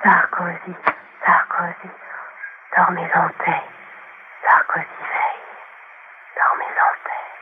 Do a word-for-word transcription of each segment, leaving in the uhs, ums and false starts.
Sarkozy, Sarkozy, dormez en paix. Sarkozy veille, dormez en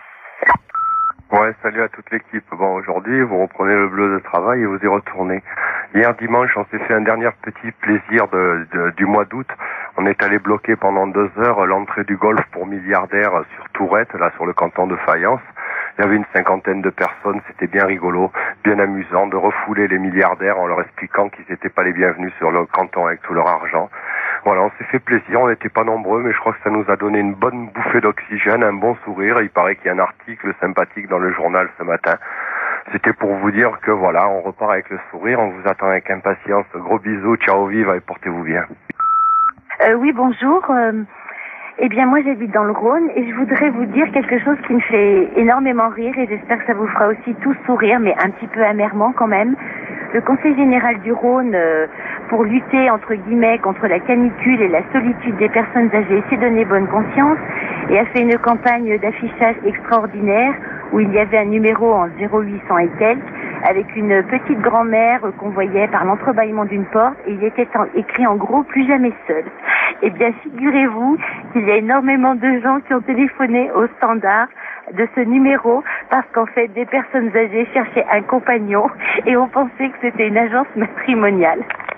paix. Ouais, salut à toute l'équipe. Bon, aujourd'hui, vous reprenez le bleu de travail et vous y retournez. Hier dimanche, on s'est fait un dernier petit plaisir de, de, du mois d'août. On est allé bloquer pendant deux heures l'entrée du golf pour milliardaires sur Tourette, là sur le canton de Fayence. Il y avait une cinquantaine de personnes, c'était bien rigolo, bien amusant de refouler les milliardaires en leur expliquant qu'ils n'étaient pas les bienvenus sur le canton avec tout leur argent. Voilà, on s'est fait plaisir, on n'était pas nombreux, mais je crois que ça nous a donné une bonne bouffée d'oxygène, un bon sourire. Il paraît qu'il y a un article sympathique dans le journal ce matin. C'était pour vous dire que voilà, on repart avec le sourire, on vous attend avec impatience. Gros bisous, ciao, viva et portez-vous bien. Euh, oui, bonjour. Euh, eh bien, moi, j'habite dans le Rhône et je voudrais vous dire quelque chose qui me fait énormément rire et j'espère que ça vous fera aussi tous sourire, mais un petit peu amèrement quand même. Le Conseil général du Rhône, euh, pour lutter, entre guillemets, contre la canicule et la solitude des personnes âgées, s'est donné bonne conscience et a fait une campagne d'affichage extraordinaire où il y avait un numéro en zéro huit cents et quelques, avec une petite grand-mère qu'on voyait par l'entrebâillement d'une porte, et il était en, écrit en gros « Plus jamais seul ». Eh bien, figurez-vous qu'il y a énormément de gens qui ont téléphoné au standard de ce numéro parce qu'en fait, des personnes âgées cherchaient un compagnon et on pensait que c'était une agence matrimoniale.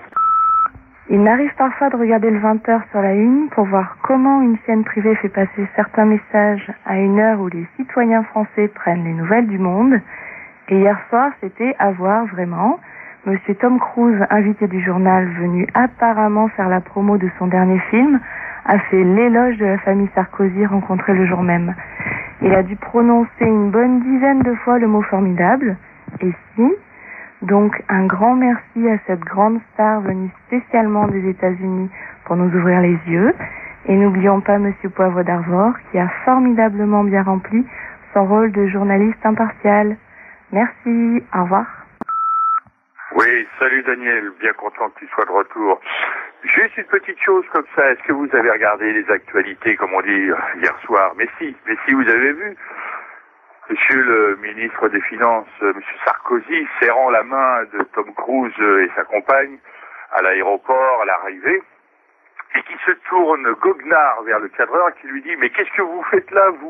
Il m'arrive parfois de regarder le vingt heures sur la une pour voir comment une chaîne privée fait passer certains messages à une heure où les citoyens français prennent les nouvelles du monde. Et hier soir, c'était à voir vraiment. Monsieur Tom Cruise, invité du journal, venu apparemment faire la promo de son dernier film, a fait l'éloge de la famille Sarkozy rencontrée le jour même. Il a dû prononcer une bonne dizaine de fois le mot formidable. Et si... Donc, un grand merci à cette grande star venue spécialement des États-Unis pour nous ouvrir les yeux. Et n'oublions pas Monsieur Poivre d'Arvor, qui a formidablement bien rempli son rôle de journaliste impartial. Merci, au revoir. Oui, salut Daniel, bien content que tu sois de retour. Juste une petite chose comme ça, est-ce que vous avez regardé les actualités, comme on dit, hier soir? Mais si, mais si vous avez vu Monsieur le ministre des Finances, Monsieur Sarkozy, serrant la main de Tom Cruise et sa compagne à l'aéroport, à l'arrivée, et qui se tourne goguenard vers le cadreur qui lui dit « Mais qu'est-ce que vous faites là, vous ?»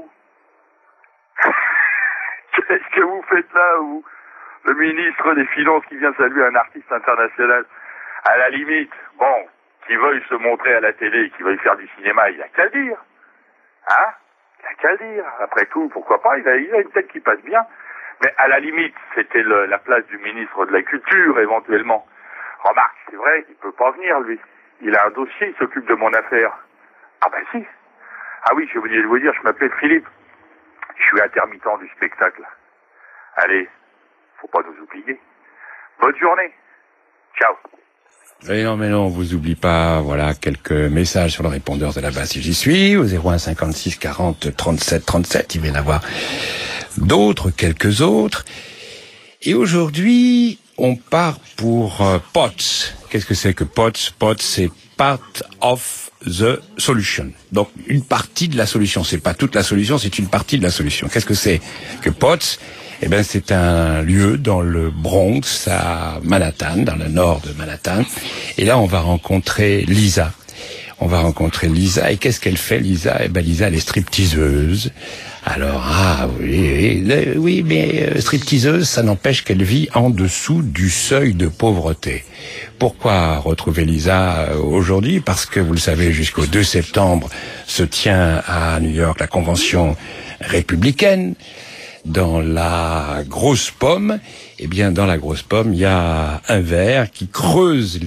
Qu'est-ce que vous faites là, vous? Le ministre des Finances qui vient saluer un artiste international. À la limite, bon, qui veuille se montrer à la télé, qui veuille faire du cinéma, il a qu'à le dire. Hein? Il a qu'à le dire. Après tout, pourquoi pas, il a, il a une tête qui passe bien. Mais à la limite, c'était le, la place du ministre de la Culture, éventuellement. Remarque, c'est vrai, il peut pas venir, lui. Il a un dossier, il s'occupe de mon affaire. Ah ben si. Ah oui, j'ai oublié de vous dire, je m'appelle Philippe. Je suis intermittent du spectacle. Allez, faut pas nous oublier. Bonne journée. Ciao. Et non, mais non, on vous oublie pas, voilà, quelques messages sur le répondeur de la base si j'y suis, au zéro un cinquante-six quarante trente-sept trente-sept, il va y en avoir d'autres, quelques autres. Et aujourd'hui, on part pour euh, P O T S. Qu'est-ce que c'est que P O T S? P O T S, c'est Part of the Solution. Donc, une partie de la solution. C'est pas toute la solution, c'est une partie de la solution. Qu'est-ce que c'est que P O T S? Eh ben, c'est un lieu dans le Bronx, à Manhattan, dans le nord de Manhattan. Et là, on va rencontrer Lisa. On va rencontrer Lisa. Et qu'est-ce qu'elle fait, Lisa? Eh ben, Lisa, elle est stripteaseuse. Alors, ah, oui, oui, oui, mais euh, stripteaseuse, ça n'empêche qu'elle vit en dessous du seuil de pauvreté. Pourquoi retrouver Lisa euh, aujourd'hui? Parce que, vous le savez, jusqu'au deux septembre se tient à New York la convention républicaine. Dans la grosse pomme, eh bien, dans la grosse pomme, il y a un ver qui creuse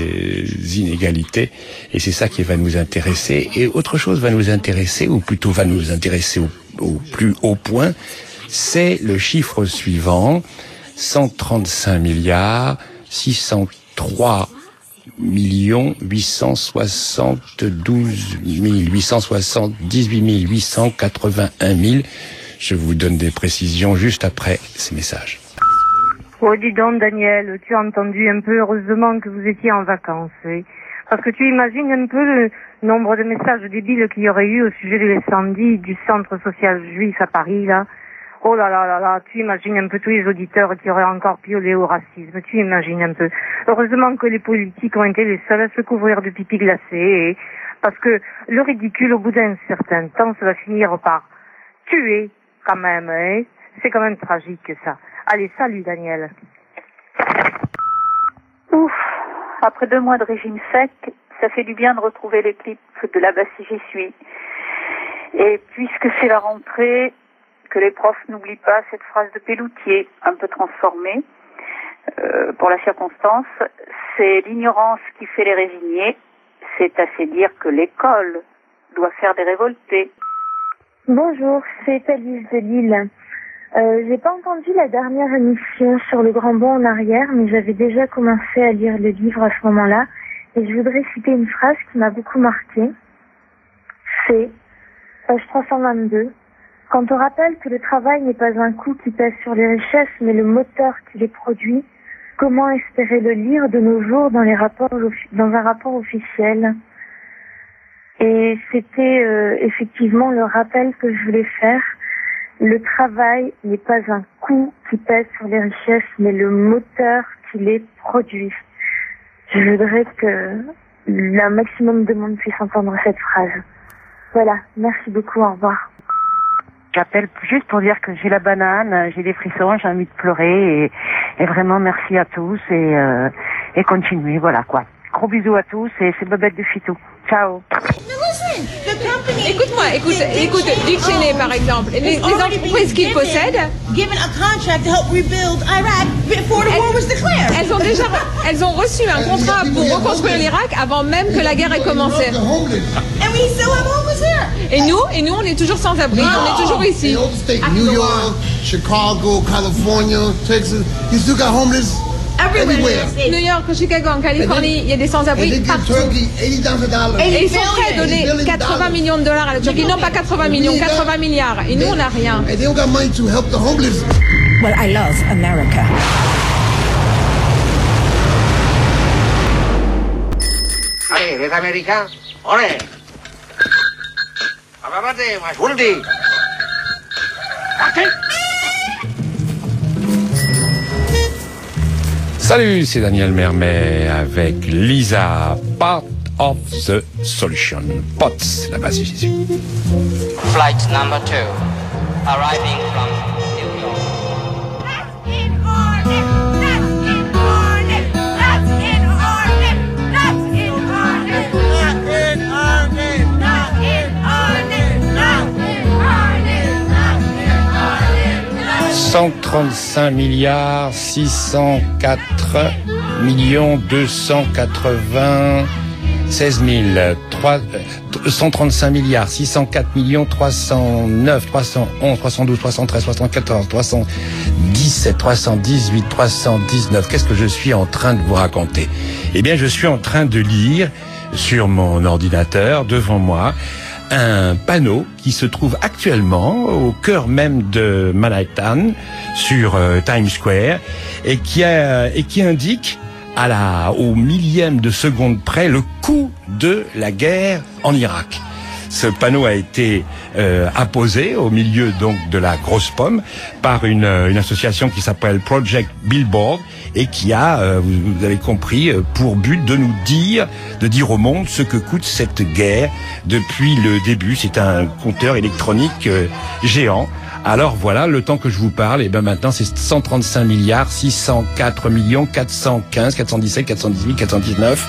les inégalités, et c'est ça qui va nous intéresser. Et autre chose va nous intéresser, ou plutôt va nous intéresser au, au plus haut point, c'est le chiffre suivant, cent trente-cinq milliards, six cent trois millions, huit cent soixante-douze mille, huit cent soixante-dix-huit mille, huit cent quatre-vingt-un mille. Je vous donne des précisions juste après ces messages. Oh, dis donc, Daniel, tu as entendu un peu, heureusement que vous étiez en vacances, oui. Parce que tu imagines un peu le nombre de messages débiles qu'il y aurait eu au sujet de l'incendie du centre social juif à Paris, là. Oh là là là là, tu imagines un peu tous les auditeurs qui auraient encore piolé au racisme, tu imagines un peu. Heureusement que les politiques ont été les seuls à se couvrir de pipi glacé, et... parce que le ridicule, au bout d'un certain temps, ça va finir par tuer, quand même, hein. C'est quand même tragique, ça. Allez, salut, Daniel. Ouf, après deux mois de régime sec, ça fait du bien de retrouver les clips de là-bas si j'y suis. Et puisque c'est la rentrée, que les profs n'oublient pas cette phrase de Pelloutier, un peu transformée euh, pour la circonstance, c'est l'ignorance qui fait les résignés, c'est assez dire que l'école doit faire des révoltés. Bonjour, c'est Alice de Lille. Euh, j'ai pas entendu la dernière émission sur le grand bond en arrière, mais j'avais déjà commencé à lire le livre à ce moment-là, et je voudrais citer une phrase qui m'a beaucoup marquée. C'est, page trois cent vingt-deux, « Quand on rappelle que le travail n'est pas un coût qui pèse sur les richesses, mais le moteur qui les produit, comment espérer le lire de nos jours dans les rapports, dans un rapport officiel ?» Et c'était euh, effectivement le rappel que je voulais faire. Le travail n'est pas un coût qui pèse sur les richesses, mais le moteur qui les produit. Je voudrais que le maximum de monde puisse entendre cette phrase. Voilà, merci beaucoup, au revoir. J'appelle juste pour dire que j'ai la banane, j'ai des frissons, j'ai envie de pleurer, et, et vraiment merci à tous, et, euh, et continuez, voilà quoi. Gros bisous à tous, et c'est Babette de Fitou. Ciao. Écoute-moi, écoute, écoute, Dick Cheney par exemple, les, les entreprises qu'il possède, elles ont déjà, elles ont reçu un contrat pour reconstruire l'Irak avant même que la guerre ait commencé. Et nous, et nous, on est toujours sans abri, on est toujours ici. New York, Chicago, California, Texas, you still got homeless. Everywhere. New York, Chicago, en Californie, il y a des sans-abri partout. Et ils sont prêts à donner quatre-vingts millions de dollars à la Turquie. Non, pas quatre-vingts millions, quatre-vingts milliards. Et nous, on n'a rien. Well, I love America. Allez, les Américains, allez. Agarrate, más fuerte. Partez. Salut, c'est Daniel Mermet avec Lisa, Part of the Solution. P O T S, la base Jésus. Flight number two, arriving from New York. That's in orbit, that's in orbit, that's in orbit, that's in orbit, not in orbit, not in orbit, not in orbit, not in orbit. cent trente-cinq milliards six cent quatre millions deux cent quatre-vingt-seize mille cent trente-cinq milliards six cent quatre millions trois cent neuf trois cent onze trois cent douze trois cent treize trois cent quatorze trois cent dix-sept trois cent dix-huit trois cent dix-neuf. Qu'est-ce que je suis en train de vous raconter? Eh bien, je suis en train de lire sur mon ordinateur devant moi un panneau qui se trouve actuellement au cœur même de Manhattan, sur euh, Times Square, et qui a, et qui indique à la, au millième de seconde près le coût de la guerre en Irak. Ce panneau a été euh, apposé au milieu donc de la grosse pomme par une, une association qui s'appelle Project Billboard et qui a, euh, vous, vous avez compris, euh, pour but de nous dire, de dire au monde ce que coûte cette guerre depuis le début. C'est un compteur électronique euh, géant. Alors voilà, le temps que je vous parle, et ben maintenant c'est cent trente-cinq milliards six cent quatre millions quatre cent quinze quatre cent dix-sept quatre cent dix-huit quatre cent dix-neuf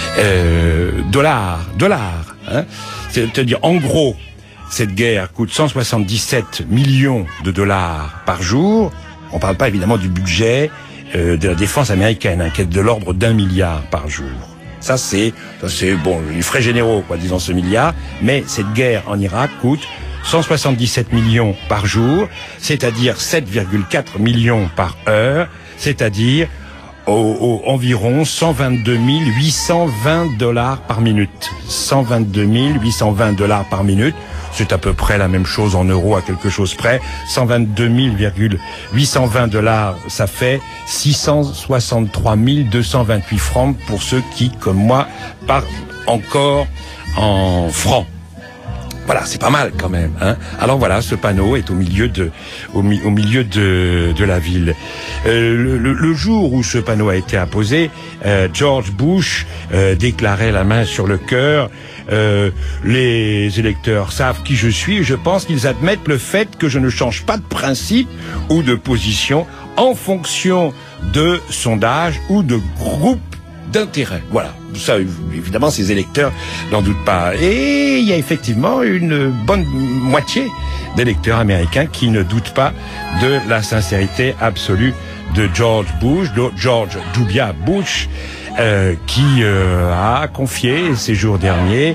euh, dollars, dollars. Hein. C'est-à-dire, en gros, cette guerre coûte cent soixante-dix-sept millions de dollars par jour. On parle pas évidemment du budget euh, de la défense américaine, hein, qui est de l'ordre d'un milliard par jour. Ça c'est, ça c'est bon, les frais généraux, quoi, disons ce milliard. Mais cette guerre en Irak coûte cent soixante-dix-sept millions par jour, c'est-à-dire sept virgule quatre millions par heure, c'est-à-dire au, au, environ cent vingt-deux mille huit cent vingt dollars par minute. cent vingt-deux mille huit cent vingt dollars par minute. C'est à peu près la même chose en euros à quelque chose près. cent vingt-deux mille huit cent vingt dollars, ça fait six cent soixante-trois mille deux cent vingt-huit francs pour ceux qui, comme moi, parlent encore en francs. Voilà, c'est pas mal quand même. Hein. Alors voilà, ce panneau est au milieu de, au, mi, au milieu de, de la ville. Euh, le, le, le jour où ce panneau a été apposé, euh, George Bush euh, déclarait la main sur le cœur. Euh, les électeurs savent qui je suis. Je pense qu'ils admettent le fait que je ne change pas de principe ou de position en fonction de sondage ou de groupe d'intérêt. Voilà. Ça, évidemment, ces électeurs n'en doutent pas. Et il y a effectivement une bonne moitié d'électeurs américains qui ne doutent pas de la sincérité absolue de George Bush, de George W. Bush, euh, qui euh, a confié ces jours derniers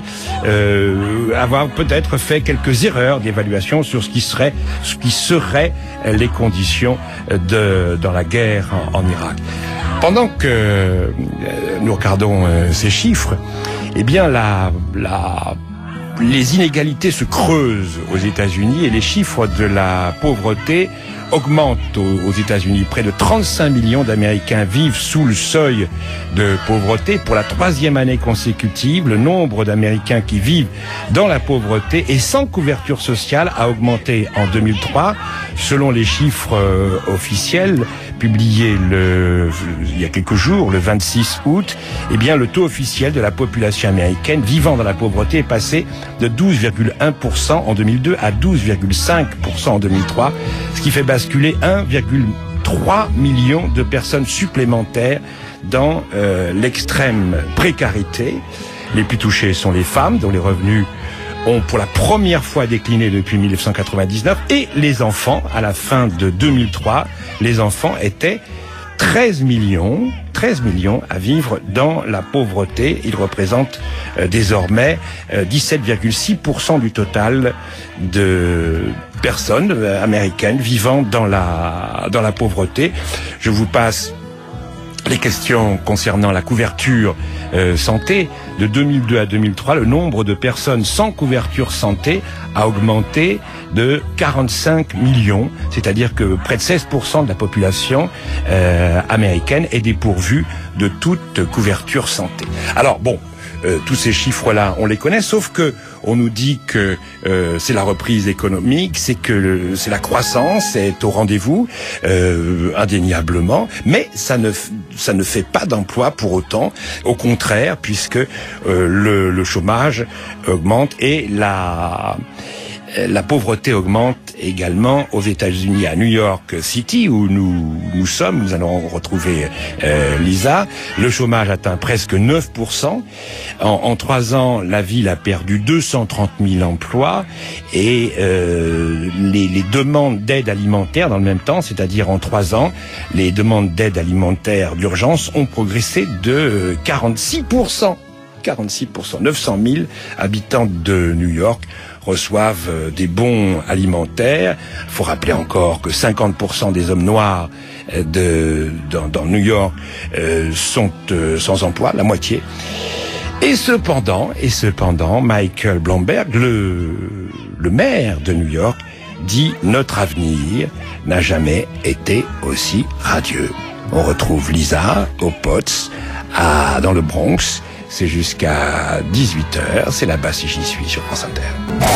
euh, avoir peut-être fait quelques erreurs d'évaluation sur ce qui serait, ce qui serait les conditions de dans la guerre en, en Irak. Pendant que euh, nous regardons euh, ces chiffres, eh bien la, la, les inégalités se creusent aux États-Unis et les chiffres de la pauvreté augmentent aux, aux États-Unis. Près de trente-cinq millions d'Américains vivent sous le seuil de pauvreté. Pour la troisième année consécutive, le nombre d'Américains qui vivent dans la pauvreté et sans couverture sociale a augmenté en deux mille trois. Selon les chiffres euh, officiels publiés le, il y a quelques jours, le vingt-six août, eh bien le taux officiel de la population américaine vivant dans la pauvreté est passé de douze virgule un pour cent en deux mille deux à douze virgule cinq pour cent en deux mille trois, ce qui fait basculer un virgule trois million de personnes supplémentaires dans euh, l'extrême précarité. Les plus touchées sont les femmes, dont les revenus ont pour la première fois décliné depuis mille neuf cent quatre-vingt-dix-neuf, et les enfants. À la fin de deux mille trois, les enfants étaient treize millions, treize millions à vivre dans la pauvreté. Ils représentent euh, désormais euh, dix-sept virgule six pour cent du total de personnes euh, américaines vivant dans la dans la pauvreté. Je vous passe les questions concernant la couverture euh, santé. De deux mille deux à deux mille trois, le nombre de personnes sans couverture santé a augmenté de quarante-cinq millions, c'est-à-dire que près de seize pour cent de la population euh, américaine est dépourvue de toute couverture santé. Alors bon, euh, tous ces chiffres-là, on les connaît, sauf que on nous dit que euh, c'est la reprise économique, c'est que le, c'est la croissance, c'est au rendez-vous, euh, indéniablement, mais ça ne ça ne fait pas d'emploi pour autant. Au contraire, puisque euh, le, le chômage augmente et la La pauvreté augmente également aux États-Unis, à New York City, où nous nous sommes. Nous allons retrouver euh, Lisa. Le chômage atteint presque neuf pour cent. En, en trois ans, la ville a perdu deux cent trente mille emplois et euh, les, les demandes d'aide alimentaire dans le même temps, c'est-à-dire en trois ans, les demandes d'aide alimentaire d'urgence ont progressé de quarante-six pour cent. quarante-six pour cent. neuf cent mille habitants de New York reçoivent des bons alimentaires. Il faut rappeler encore que cinquante pour cent des hommes noirs de, dans, dans New York euh, sont euh, sans emploi, la moitié. Et cependant, et cependant, Michael Bloomberg, le, le maire de New York, dit notre avenir n'a jamais été aussi radieux. On retrouve Lisa au Potts, à, dans le Bronx. C'est jusqu'à dix-huit heures, c'est là-bas si j'y suis sur France Inter.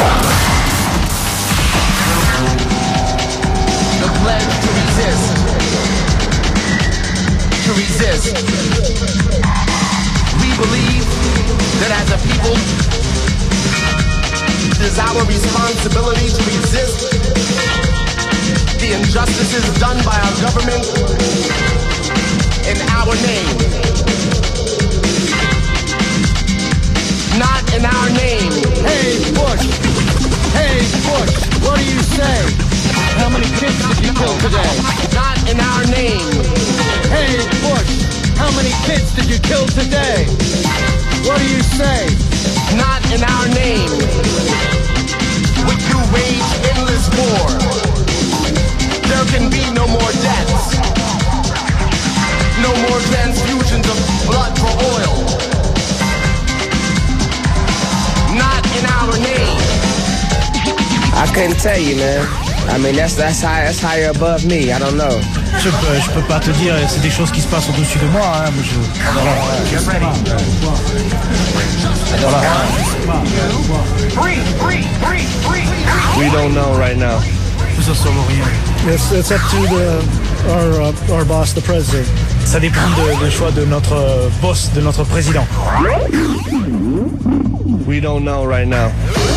The pledge to resist, to resist. We believe that as a people, it is our responsibility to resist the injustices done by our government in our name. Not in our name. Hey, Bush! Hey, Bush! What do you say? How many kids did you kill today? Not in our name. Hey, Bush! How many kids did you kill today? What do you say? Not in our name. Would you wage endless war? There can be no more deaths. No more transfusions of blood for oil. Not in our name. I couldn't tell you, man. I mean, that's that's high, that's higher above me. I don't know. Je peux, je peux pas te dire. C'est des choses qui se passent au-dessus de moi. Hein. Moi, je... Voilà. Free, free, free. We don't know right now. Nous en saurons rien. It's, it's up to the, our, uh, our boss, the president. Ça dépend de, de choix de notre euh, boss, de notre président. We don't know right now.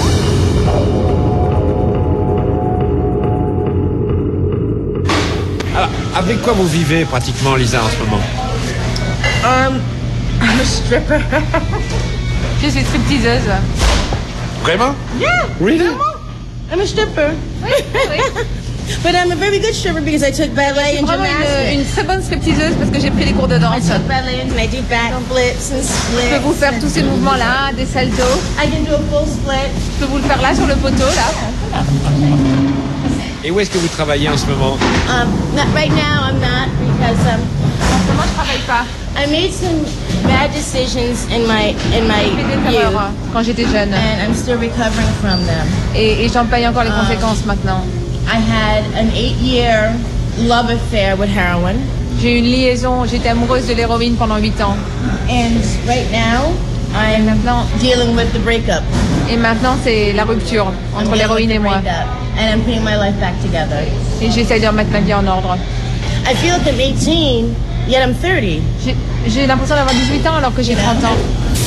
Alors, avec quoi vous vivez pratiquement, Lisa, en ce moment? Um, I'm a stripper. Je suis stripteaseuse. Vraiment? Yeah. Really? I'm a stripper. Oui, oui. But I'm a very good stripper because I took ballet and Vraiment gymnastics. une, une très bonne stripteaseuse parce que j'ai pris des cours de danse. I took ballet and I do back splits and splits. Je peux vous faire tous ces mouvements-là, des saltos. I can do a full split. Je peux vous le faire là sur le poteau, là. Et où est-ce que vous travaillez en ce moment? Um, not right now. I'm not because um. En ce moment, je travaille pas. I made some bad decisions in my in my J'ai fait des youth, erreurs quand j'étais jeune. and I'm still recovering from them. Et, et j'en paye encore les Um, conséquences maintenant. I had an eight-year love affair with heroin, J'ai eu une liaison, j'étais amoureuse de l'héroïne pendant huit ans. and right now Et I'm maintenant, dealing with the breakup. et maintenant c'est la rupture I'm entre dealing l'héroïne with et the moi. breakup, and I'm putting my life back together. Et j'essaie de remettre ma vie en ordre. I feel like I'm eighteen, yet I'm thirty. J'ai- J'ai l'impression d'avoir dix-huit ans alors que j'ai trente ans.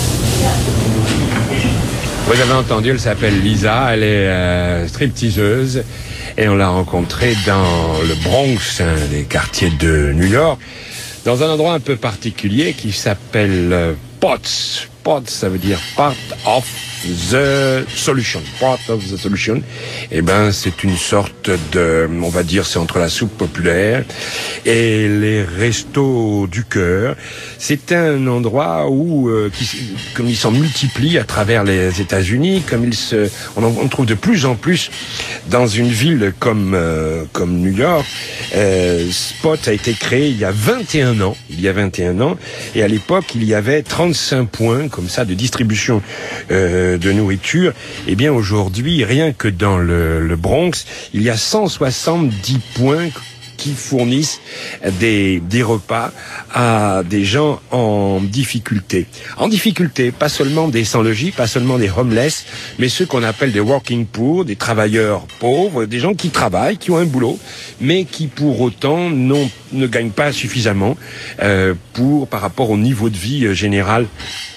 Vous avez entendu, elle s'appelle Lisa, elle est euh, stripteaseuse et on l'a rencontrée dans le Bronx, un des quartiers de New York, dans un endroit un peu particulier qui s'appelle euh, Potts. Potts, ça veut dire part of the solution. Part of the solution. Eh ben, c'est une sorte de, on va dire, c'est entre la soupe populaire et les restos du cœur. C'est un endroit où, euh, qui, comme ils s'en multiplient à travers les États-Unis, comme ils se, on en on trouve de plus en plus dans une ville comme euh, comme New York. Euh, Spot a été créé il y a vingt et un ans. Il y a vingt et un ans, et à l'époque il y avait trente-cinq points comme ça de distribution euh, de nourriture. Et bien aujourd'hui, rien que dans le, le Bronx, il y a cent soixante-dix points qui fournissent des, des repas à des gens en difficulté. En difficulté, pas seulement des sans-logis, pas seulement des homeless, mais ceux qu'on appelle des working poor, des travailleurs pauvres, des gens qui travaillent, qui ont un boulot, mais qui pour autant n'ont, ne gagnent pas suffisamment euh, pour, par rapport au niveau de vie euh, général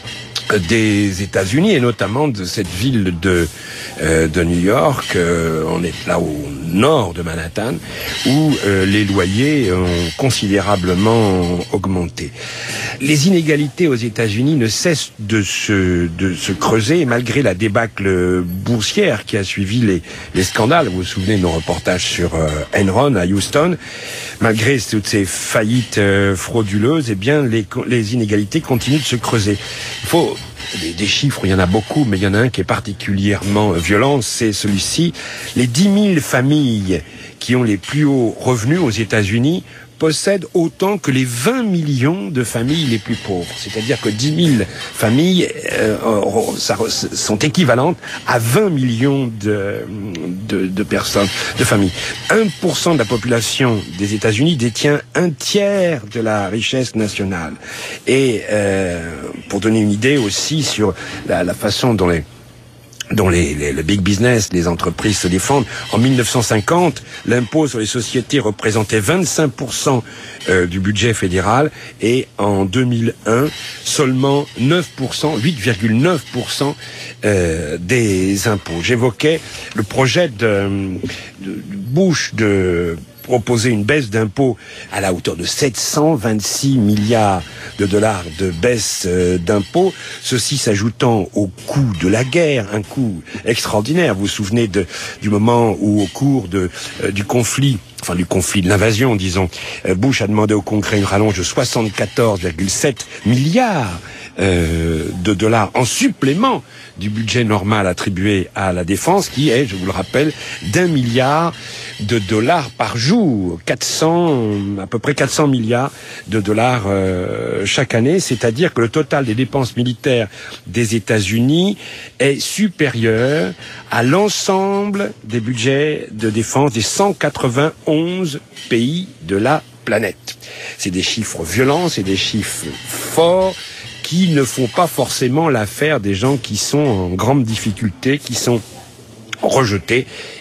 des États-Unis, et notamment de cette ville de euh, de New York. Euh, on est là au nord de Manhattan, où euh, les loyers ont considérablement augmenté. Les inégalités aux États-Unis ne cessent de se de se creuser, malgré la débâcle boursière qui a suivi les les scandales. Vous vous souvenez de nos reportages sur euh, Enron à Houston. Malgré toutes ces faillites euh, frauduleuses, eh bien les les inégalités continuent de se creuser. Il faut Des, des chiffres, il y en a beaucoup, mais il y en a un qui est particulièrement violent, c'est celui-ci. Les dix mille familles qui ont les plus hauts revenus aux États-Unis possèdent autant que les vingt millions de familles les plus pauvres. C'est-à-dire que dix mille familles euh, ça, sont équivalentes à vingt millions de, de, de personnes, de familles. un pour cent de la population des États-Unis détient un tiers de la richesse nationale. Et euh, pour donner une idée aussi sur la, la façon dont les dont les, les, le big business, les entreprises se défendent. En mille neuf cent cinquante, l'impôt sur les sociétés représentait vingt-cinq pour cent euh, du budget fédéral, et en deux mille un, seulement neuf pour cent, huit virgule neuf pour cent euh, des impôts. J'évoquais le projet de, de, de Bush de proposer une baisse d'impôts à la hauteur de sept cent vingt-six milliards de dollars de baisse euh, d'impôts, ceci s'ajoutant au coût de la guerre, un coût extraordinaire. Vous vous souvenez de, du moment où, au cours de, euh, du conflit, enfin du conflit de l'invasion, disons, euh, Bush a demandé au Congrès une rallonge de soixante-quatorze virgule sept milliards euh, de dollars en supplément du budget normal attribué à la défense, qui est, je vous le rappelle, d'un milliard de dollars par jour, quatre cents, à peu près quatre cents milliards de dollars euh, chaque année. C'est-à-dire que le total des dépenses militaires des États-Unis est supérieur à l'ensemble des budgets de défense des cent quatre-vingt-onze pays de la planète. C'est des chiffres violents, c'est des chiffres forts, qui ne font pas forcément l'affaire des gens qui sont en grande difficulté, qui sont rejetés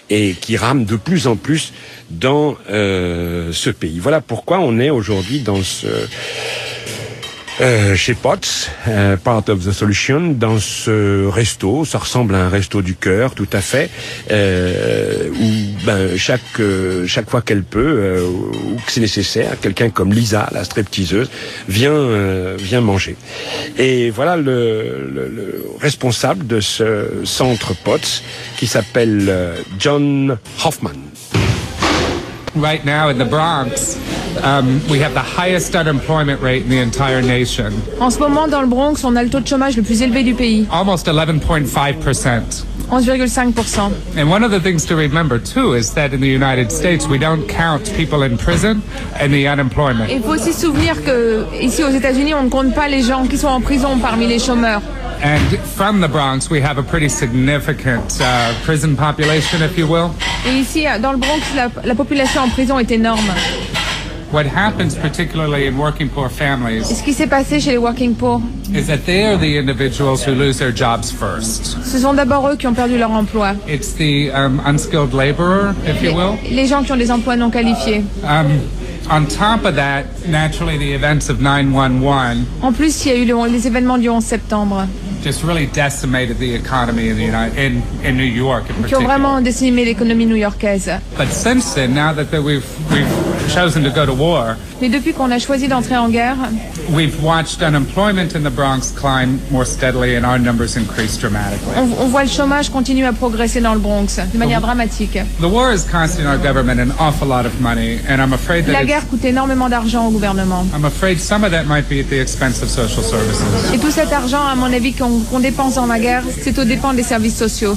et qui rament de plus en plus dans euh, ce pays. Voilà pourquoi on est aujourd'hui dans ce euh, chez Potts, euh, Part of the Solution, dans ce resto. Ça ressemble à un resto du cœur, tout à fait, euh, où ben chaque euh, chaque fois qu'elle peut euh, ou que c'est nécessaire, quelqu'un comme Lisa, la stripteaseuse, vient euh, vient manger. Et voilà le, le, le responsable de ce centre Potts qui s'appelle euh, John Hoffman. Right now in the Bronx, um, we have the highest unemployment rate in the entire nation. En ce moment, dans le Bronx, on a le taux de chômage le plus élevé du pays. Almost eleven point five percent. onze virgule cinq pour cent. And one of the things to remember too is that in the United States we don't count people in prison and the unemployment. Il faut aussi se souvenir que ici aux États-Unis, on ne compte pas les gens qui sont en prison parmi les chômeurs. And from the Bronx, we have a pretty significant uh, prison population, if you will. Et ici, dans le Bronx, la, la population en prison est énorme. What happens particularly in working poor families Et ce qui s'est passé chez les working poor, is that they are the individuals who lose their jobs first. ce sont d'abord eux qui ont perdu leur emploi. It's the um, unskilled laborer, if you will. Les, les gens qui ont des emplois non qualifiés. Um, on top of that, naturally the events of nine one one. En plus, il y a eu le, les événements du onze septembre. Just really decimated the economy in the United in, in New York in qui ont particular. vraiment décimé l'économie new-yorkaise. But since then, now that we've we've chosen to go to war, Mais depuis qu'on a choisi d'entrer en guerre, we've watched unemployment in the Bronx climb more steadily and our numbers increase dramatically. on, on voit le chômage continuer à progresser dans le Bronx de manière dramatique. The war is costing our government an awful lot of money, and I'm afraid that La it's, guerre coûte énormément d'argent au gouvernement. I'm afraid some of that might be at the expense of social services. Et tout cet argent, à mon avis, qu'on qu'on dépense dans la guerre, c'est aux dépens des services sociaux.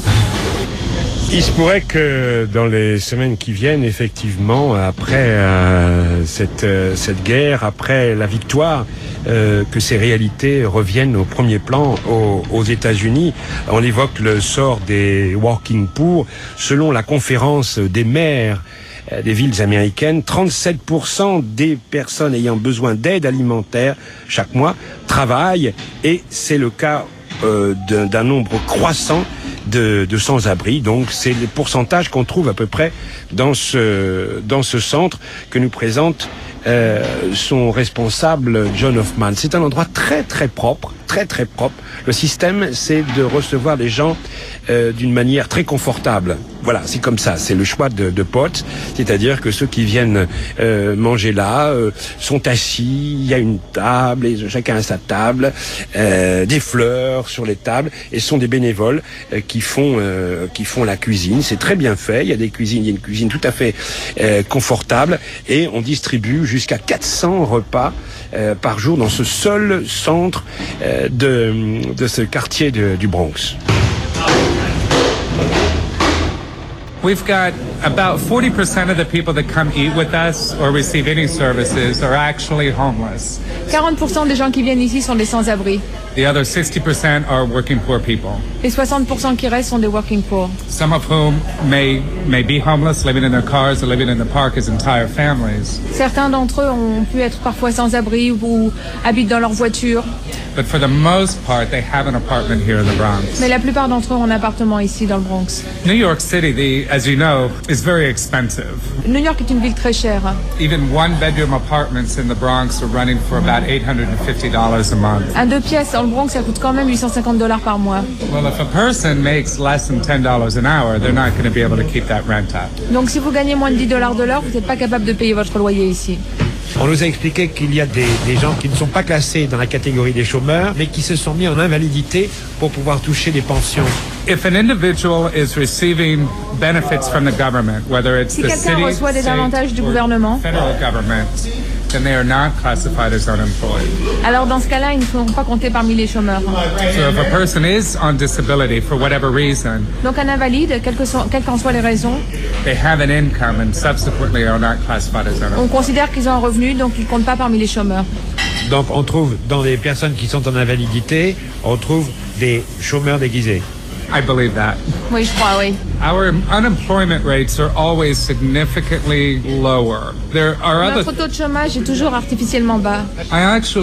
Il se pourrait que dans les semaines qui viennent, effectivement, après euh, cette, euh, cette guerre, après la victoire, euh, que ces réalités reviennent au premier plan aux, aux États-Unis. On évoque le sort des working poor. Selon la conférence des maires euh, des villes américaines, trente-sept pour cent des personnes ayant besoin d'aide alimentaire chaque mois travaillent, et c'est le cas euh, d'un, d'un nombre croissant de, de sans-abri. Donc c'est les pourcentages qu'on trouve à peu près dans ce, dans ce centre que nous présente euh, son responsable John Hoffman. C'est un endroit très très propre, très très propre. Le système, c'est de recevoir les gens euh, d'une manière très confortable. Voilà, c'est comme ça, c'est le choix de, de Potts, c'est-à-dire que ceux qui viennent euh, manger là euh, sont assis, il y a une table, et chacun a sa table, euh, des fleurs sur les tables, et ce sont des bénévoles euh, qui font euh, qui font la cuisine. C'est très bien fait, il y a des cuisines, il y a une cuisine tout à fait euh, confortable, et on distribue jusqu'à quatre cents repas euh, par jour dans ce seul centre euh, de, de ce quartier de, du Bronx. We've got about forty percent of the people that come eat with us or receive any services are actually homeless. quarante pour cent des gens qui viennent ici sont des sans-abri. The other sixty percent are working poor people. Les soixante pour cent qui restent sont des working poor. Some of whom may may be homeless, living in their cars or living in the park as entire families. Certains d'entre eux ont pu être parfois sans-abri ou habitent dans leur voiture. But for the most part, they have an apartment here in the Bronx. Mais la plupart d'entre eux ont un appartement ici dans le Bronx. New York City, the, as you know, is very expensive. New York est une ville très chère. Even one-bedroom apartments in the Bronx are running for about eight hundred fifty dollars a month. Un deux pièces dans le Bronx, ça coûte quand même huit cent cinquante dollars par mois. Well, if a person makes less than ten dollars an hour, they're not going to be able to keep that rent up. Donc si vous gagnez moins de dix dollars de l'heure, vous n'êtes pas capable de payer votre loyer ici. On nous a expliqué qu'il y a des, des gens qui ne sont pas classés dans la catégorie des chômeurs, mais qui se sont mis en invalidité pour pouvoir toucher des pensions. If an individual is receiving benefits from the government, whether it's Si the quelqu'un city, reçoit des state, avantages du or gouvernement, federal government, then they are not classified as unemployed. alors dans ce cas-là, ils ne seront pas comptés parmi les chômeurs. So if a person is on disability for whatever reason, Donc un invalide, quelles que soient- quelles qu'en soient les raisons, they have an income and subsequently are not classified as on unemployed. considère qu'ils ont un revenu, donc ils ne comptent pas parmi les chômeurs. Donc on trouve dans les personnes qui sont en invalidité, on trouve des chômeurs déguisés. I believe that. Oui, je crois, oui. Our unemployment rates are always significantly lower. There are other Notre taux de chômage est toujours artificiellement bas. I actually,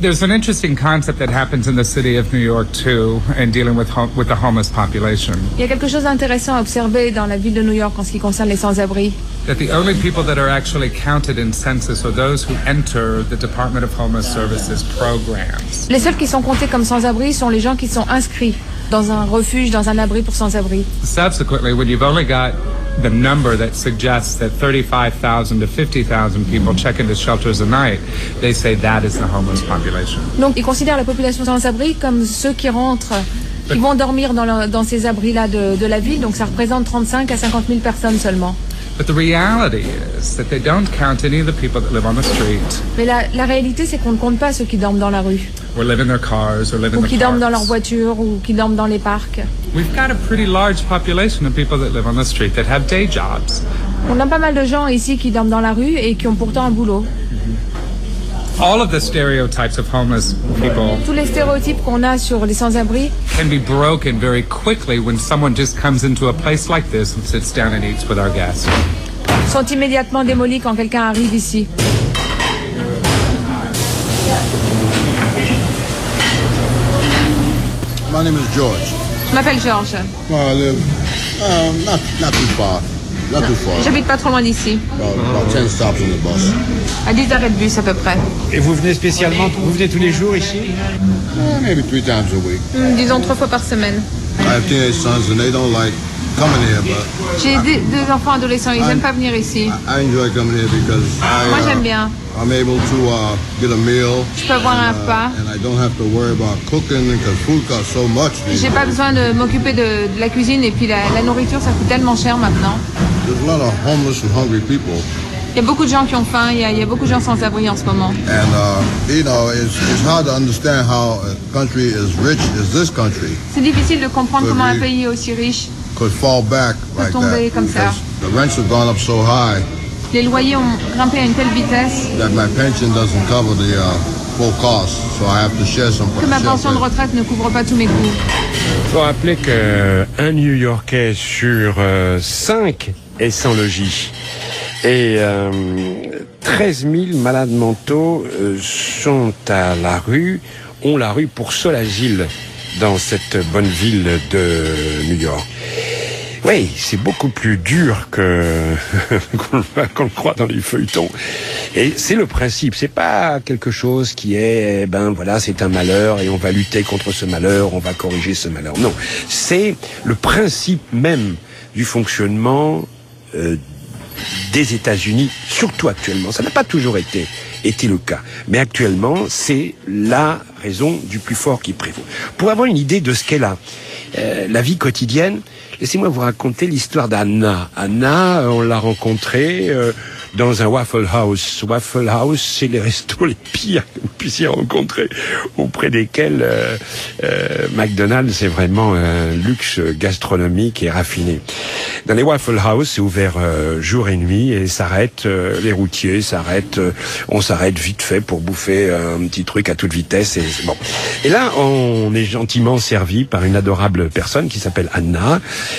There's an interesting concept that happens in the city of New York too, in dealing with hom- with the homeless population. Il y a quelque chose d'intéressant à observer dans la ville de New York en ce qui concerne les sans-abri. That the only people that are actually counted in census are those who enter the Department of Homeless Services programs. Les seuls qui sont comptés comme sans-abri sont les gens qui sont inscrits dans un refuge, dans un abri pour sans-abri. Subsequently, when you've only got the number that suggests that thirty-five thousand to fifty thousand people check into shelters a night, they say that is the homeless population. Donc, ils considèrent la population sans-abri comme ceux qui rentrent, qui vont dormir dans, le, dans ces abris-là de, de la ville. Donc, ça représente trente-cinq à cinquante mille personnes seulement. But the reality is that they don't count any of the people that live on the street, Mais la, la réalité, c'est qu'on ne compte pas ceux qui dorment dans la rue, or live in their cars, or live in ou the qui dorment dans leur parks. voiture, ou qui dorment dans les parcs. We've got a pretty large population of people that live on the street that have day jobs. On a pas mal de gens ici qui dorment dans la rue et qui ont pourtant un boulot. All of the stereotypes of homeless people Tous les stéréotypes qu'on a sur les sans-abri can be broken very quickly when someone just comes into a place like this and sits down and eats with our guests. sont immédiatement démolis quand quelqu'un arrive ici. My name is George. Je m'appelle Georges. Well, I live um, not not too far, not too far. J'habite pas trop loin d'ici. About, about ten stops on the bus. À dix arrêts de bus à peu près. Et vous venez spécialement, vous venez tous les jours ici? Uh, maybe three times a week. Hmm, disons trois fois par semaine. I have teenage sons and they don't like coming here, but J'ai des- deux enfants adolescents, ils n'aiment pas venir ici. I enjoy coming here because I, Moi uh, j'aime bien. I'm able to uh, get a meal. Je peux avoir un repas. And I don't have to worry about cooking because food costs so much. these J'ai pas days. besoin de m'occuper de, de la cuisine et puis la, la nourriture ça coûte tellement cher maintenant. There's a lot of homeless and hungry people. Il y a beaucoup de gens qui ont faim, il y a, il y a beaucoup de gens sans abri en ce moment. And, uh, you know, it's, it's hard to understand how a country as rich as this country C'est difficile de comprendre Oui, comment un oui. pays aussi riche, could fall back like tomber that. comme ça. Because the rents have gone up so high les loyers ont grimpé à une telle vitesse that my pension doesn't cover the uh, full cost. So I have to share some que ma share pension de that. retraite ne couvre pas tous mes coûts. Il faut rappeler qu'un New-Yorkais sur euh, cinq est sans logis. Et euh, treize mille malades mentaux euh, sont à la rue, ont la rue pour seul asile dans cette bonne ville de New York. Oui, c'est beaucoup plus dur que qu'on le- qu'on le croit dans les feuilletons. Et c'est le principe. C'est pas quelque chose qui est, eh ben voilà, c'est un malheur et on va lutter contre ce malheur, on va corriger ce malheur. Non, c'est le principe même du fonctionnement euh, des États-Unis, surtout actuellement. Ça n'a pas toujours été été le cas, mais actuellement, c'est la raison du plus fort qui prévaut. Pour avoir une idée de ce qu'est la euh, la vie quotidienne, laissez-moi vous raconter l'histoire d'Anna. Anna, on l'a rencontrée euh, dans un Waffle House. Waffle House, c'est les restos les pires que vous puissiez rencontrer, auprès desquels euh, euh, McDonald's, c'est vraiment un luxe gastronomique et raffiné. Dans les Waffle House, c'est ouvert euh, jour et nuit et s'arrête, euh, les routiers s'arrêtent, euh, on s'arrête vite fait pour bouffer un petit truc à toute vitesse. Et c'est bon. Et là, on est gentiment servi par une adorable personne qui s'appelle Anna.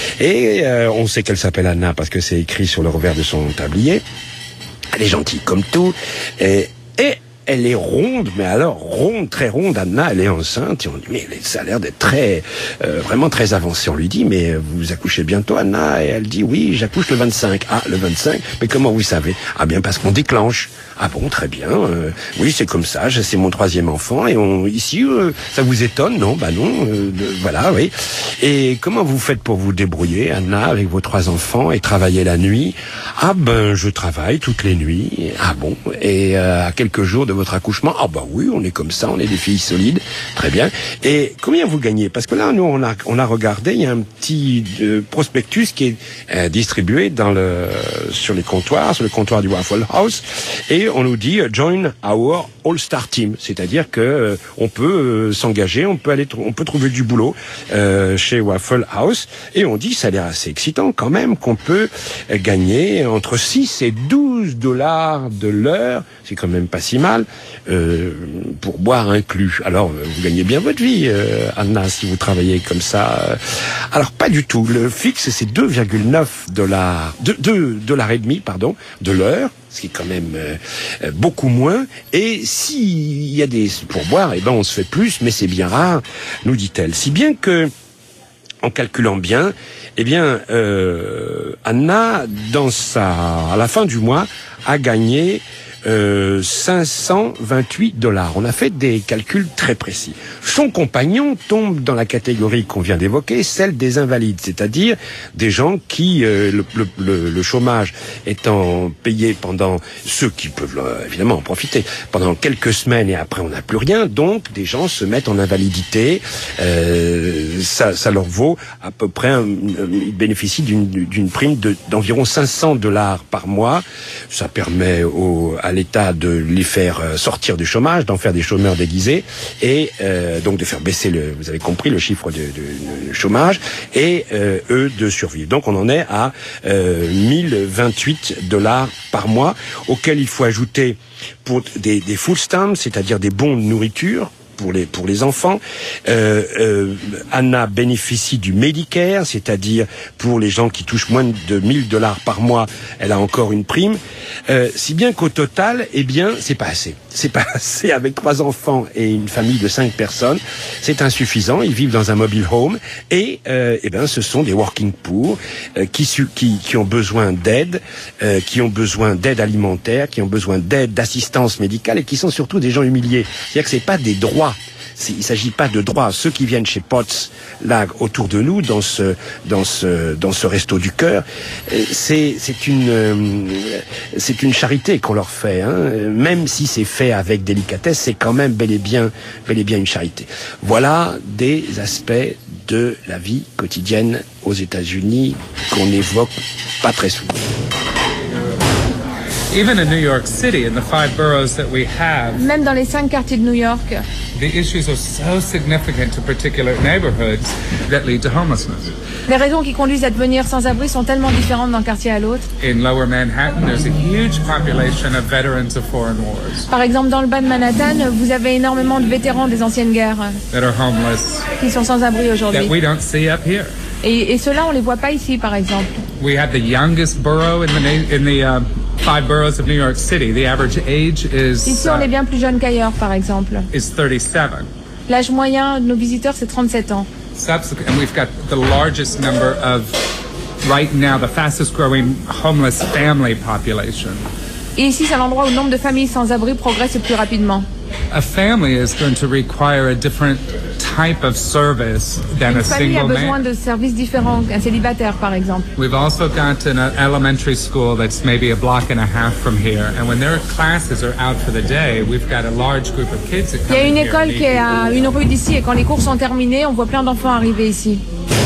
Et euh, on sait qu'elle s'appelle Anna parce que c'est écrit sur le revers de son tablier. Elle est gentille comme tout. Et, et elle est ronde, mais alors ronde, très ronde. Anna, elle est enceinte. Et on dit, mais ça a l'air d'être très, euh, vraiment très avancé. On lui dit, mais vous accouchez bientôt, Anna? Et elle dit, oui, j'accouche le vingt-cinq. Ah, le vingt-cinq? Mais comment vous savez? Ah bien, parce qu'on déclenche. Ah bon, très bien. Euh, oui, c'est comme ça. C'est mon troisième enfant. Et on, ici, euh, ça vous étonne? Non, bah non. Euh, de, voilà, oui. Et comment vous faites pour vous débrouiller, Anna, avec vos trois enfants et travailler la nuit? Ah ben, je travaille toutes les nuits. Ah bon. Et euh, à quelques jours de votre accouchement? Ah bah oui, on est comme ça. On est des filles solides. Très bien. Et combien vous gagnez? Parce que là, nous, on a, on a regardé. Il y a un petit euh, prospectus qui est euh, distribué dans le, sur les comptoirs, sur le comptoir du Waffle House. Et on nous dit, join our all-star team. C'est-à-dire que euh, on peut euh, s'engager, on peut aller, on peut trouver du boulot euh, chez Waffle House. Et on dit, ça a l'air assez excitant quand même, qu'on peut euh, gagner entre six et douze dollars de l'heure. C'est quand même pas si mal. général, euh, pour boire inclus. Alors, vous gagnez bien votre vie, euh, Anna, si vous travaillez comme ça. Alors, pas du tout. Le fixe, c'est deux virgule neuf dollars, deux dollars et demi, pardon, de l'heure, ce qui est quand même euh, beaucoup moins. Et s'il y a des pourboires, eh ben, on se fait plus, mais c'est bien rare, nous dit-elle. Si bien que, en calculant bien, eh bien, euh, Anna, dans sa, à la fin du mois, a gagné euh, cinq cent vingt-huit dollars. On a fait des calculs très précis. Son compagnon tombe dans la catégorie qu'on vient d'évoquer, celle des invalides, c'est-à-dire des gens qui, euh, le, le, le, le chômage étant payé pendant, ceux qui peuvent euh, évidemment en profiter, pendant quelques semaines et après on n'a plus rien, donc des gens se mettent en invalidité, euh, ça, ça leur vaut à peu près, un, ils bénéficient d'une, d'une prime de, d'environ cinq cents dollars par mois. Ça permet au, à l'État de les faire sortir du chômage, d'en faire des chômeurs déguisés et euh, donc de faire baisser le, vous avez compris, le chiffre de, de, de chômage et euh, eux de survivre. Donc on en est à euh, mille vingt-huit dollars par mois, auquel il faut ajouter pour des, des food stamps, c'est-à-dire des bons de nourriture pour les pour les enfants. Euh, euh, Anna bénéficie du Medicare, c'est-à-dire pour les gens qui touchent moins de mille dollars par mois, elle a encore une prime. Euh, si bien qu'au total, eh bien, c'est pas assez. C'est pas assez avec trois enfants et une famille de cinq personnes. C'est insuffisant. Ils vivent dans un mobile home et euh, eh ben, ce sont des working poor euh, qui, qui qui ont besoin d'aide, euh, qui ont besoin d'aide alimentaire, qui ont besoin d'aide, d'assistance médicale et qui sont surtout des gens humiliés. C'est-à-dire que c'est pas des droits. Il ne s'agit pas de droits. Ceux qui viennent chez Potts, là, autour de nous, dans ce, dans ce, dans ce resto du cœur, c'est, c'est une, c'est une charité qu'on leur fait, hein. Même si c'est fait avec délicatesse, c'est quand même bel et bien, bel et bien une charité. Voilà des aspects de la vie quotidienne aux États-Unis qu'on n'évoque pas très souvent. Even in New York City, in the five boroughs that we have, Même dans les cinq quartiers de New York, the issues are so significant to particular neighborhoods that lead to homelessness. les raisons qui conduisent à devenir sans-abri sont tellement différentes d'un quartier à l'autre. In Lower Manhattan, there's a huge population of veterans of foreign wars Par exemple, dans le bas de Manhattan, vous avez énormément de vétérans des anciennes guerres that are homeless qui sont sans abri aujourd'hui. that we don't see up here. Et, et ceux-là, on les voit pas ici, par exemple. We have the youngest borough in the na- in the uh, five boroughs of New York City. The average age is Ici, on est bien plus jeune qu'ailleurs, par exemple. uh, is thirty-seven. L'âge moyen de nos visiteurs, c'est trente-sept ans. Subsequent, and we've got the largest number of right now, the fastest growing homeless family population. Et ici, c'est l'endroit où le nombre de familles sans abri progresse le plus rapidement. A family is going to require a different type of service than Une a famille a single besoin man. de services différents qu'un célibataire, par exemple. We've also got an uh, elementary school that's maybe a block and a half from here, and when their classes are out for the day, we've got a large group of kids that Il come y a une in here école and qui est need à une rue d'ici et quand les cours sont terminés, on voit plein d'enfants arriver ici.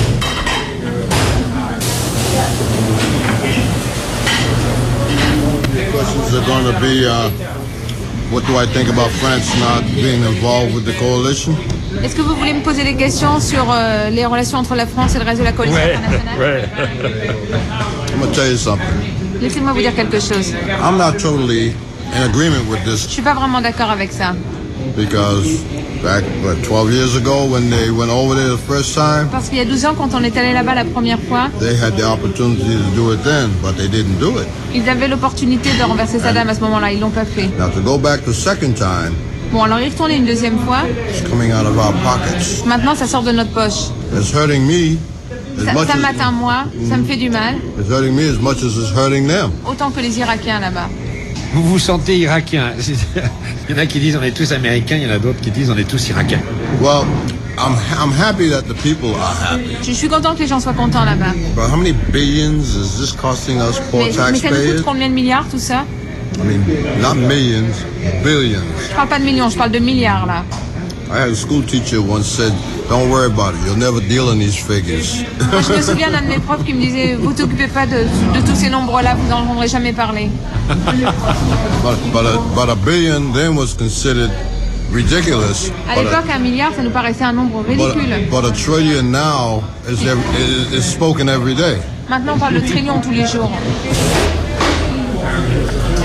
Questions are going to be, uh, what do I think about France not being involved with the coalition? Est-ce que vous voulez me poser des questions sur euh, les relations entre la France et le reste de la coalition internationale? ouais. I'm going to tell you something. Laissez-moi vous dire quelque chose. I'm not totally in agreement with Je this suis pas vraiment d'accord avec ça. because back, what, twelve years ago when they went over there the first time, Parce qu'il y a douze ans, quand on est allé là-bas la première fois, they had the opportunity to do it then, but they didn't do it. ils avaient l'opportunité de renverser Saddam à ce moment-là. Ils l'ont pas fait. Now to go back the second time, Bon, alors y retourner une deuxième fois. it's coming out of our pockets. Maintenant, ça sort de notre poche. It's hurting me as Ça, much ça as m'atteint moi, ça me fait du mal, it's hurting me as much as it's hurting them. autant que les Irakiens là-bas. Vous vous sentez irakien. Il y en a qui disent on est tous américains, il y en a d'autres qui disent on est tous irakiens. Well, I'm I'm happy that the people are happy. Je suis content que les gens soient contents là-bas. But how many billions is this costing us poor Mais, mais ça nous taxpayers? coûte combien de milliards tout ça? I mean, not millions, billions. Je parle pas de millions, je parle de milliards là. I had a school teacher once said, "Don't worry about it. You'll never deal in these figures." Moi, je me souviens d'un de mes profs qui me disait vous t'occupez pas de, de tous ces nombres-là, vous n'en entendrez jamais parler. but, but, a, but a billion then was considered ridiculous. À But a- l'époque, un milliard, ça nous paraissait un nombre But, ridicule. but a trillion now is, ev- is, is spoken every day. Maintenant, on parle de trillions tous les jours.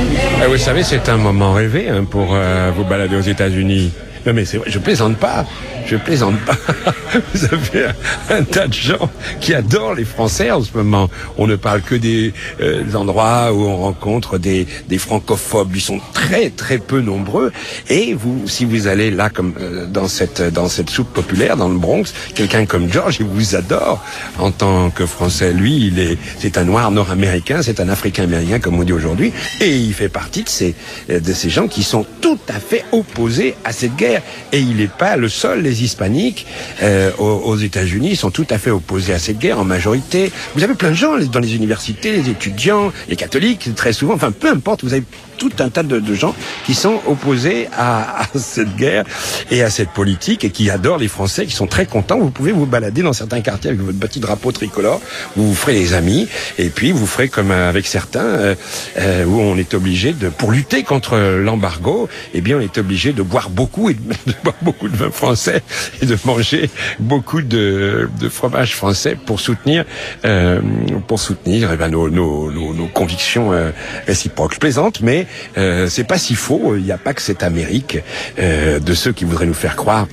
Ah, vous savez, c'est un moment rêvé hein, pour euh, vous balader aux États-Unis. Non mais c'est vrai, je plaisante pas, je plaisante pas. Vous avez un, un tas de gens qui adorent les Français en ce moment. On ne parle que des, euh, des endroits où on rencontre des, des francophobes. Ils sont très très peu nombreux. Et vous, si vous allez là comme euh, dans cette dans cette soupe populaire dans le Bronx, quelqu'un comme George, il vous adore en tant que Français. Lui, il est, c'est un noir nord-américain, c'est un Africain-américain comme on dit aujourd'hui, et il fait partie de ces de ces gens qui sont tout à fait opposés à cette guerre. Et il n'est pas le seul. Les hispaniques euh, aux, aux États-Unis sont tout à fait opposés à cette guerre en majorité. Vous avez plein de gens dans les universités, les étudiants, les catholiques, très souvent. Enfin, peu importe, vous avez tout un tas de, de gens qui sont opposés à, à cette guerre et à cette politique et qui adorent les Français, qui sont très contents. Vous pouvez vous balader dans certains quartiers avec votre petit drapeau tricolore. Vous vous ferez des amis et puis vous ferez comme avec certains euh, euh, où on est obligé de, pour lutter contre l'embargo, eh bien on est obligé de boire beaucoup et de, de boire beaucoup de vin français et de manger beaucoup de, de fromage français pour soutenir euh, pour soutenir eh ben, nos, nos, nos, nos convictions euh, réciproques. Je plaisante, mais euh, c'est pas si faux. Il n'y a pas que cette Amérique euh, de ceux qui voudraient nous faire croire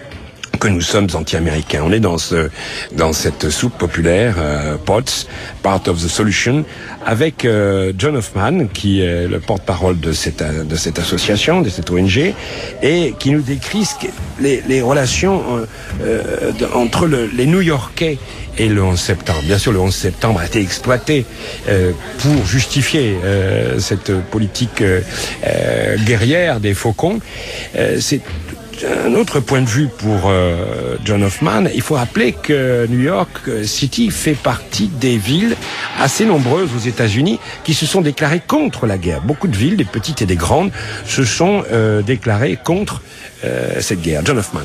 que nous sommes anti-américains. On est dans ce, dans cette soupe populaire, euh, Potts, Part of the Solution, avec euh, John Hoffman, qui est le porte-parole de cette, de cette association, de cette O N G, et qui nous décrit ce que, les, les relations euh, de, entre le, les New-Yorkais et le onze septembre. Bien sûr, le onze septembre a été exploité euh, pour justifier euh, cette politique euh, euh, guerrière des faucons. Euh, c'est un autre point de vue pour euh, John Hoffman. Il faut rappeler que New York City fait partie des villes assez nombreuses aux États-Unis qui se sont déclarées contre la guerre. Beaucoup de villes, des petites et des grandes, se sont euh, déclarées contre euh, cette guerre. John Hoffman.